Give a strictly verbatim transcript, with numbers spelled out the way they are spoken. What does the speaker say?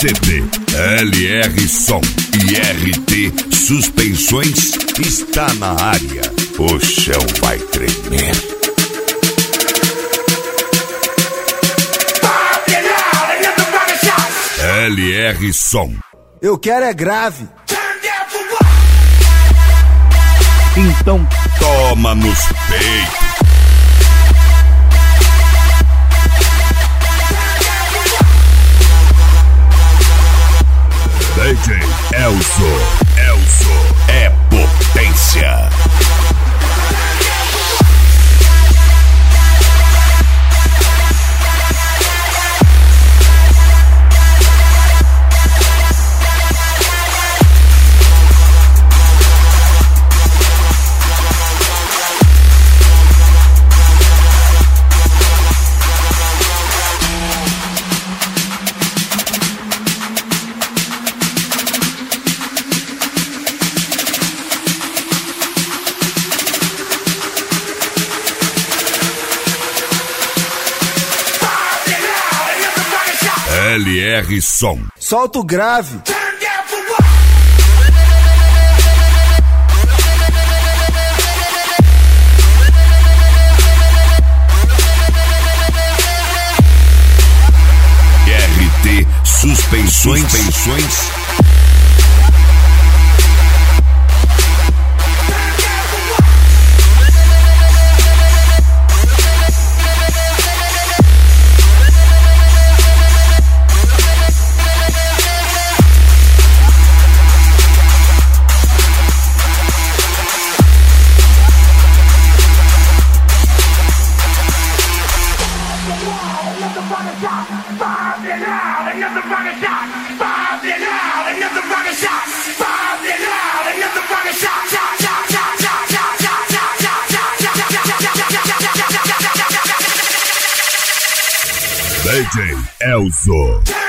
C T, L R Som e R T Suspensões está na área. O chão vai tremer. L R Som. Eu quero é grave. Então toma nos peitos. D J Elzo, Elzo é potência. L R Som. Solta o grave. R T Suspensões. Suspensões. D J Elzo.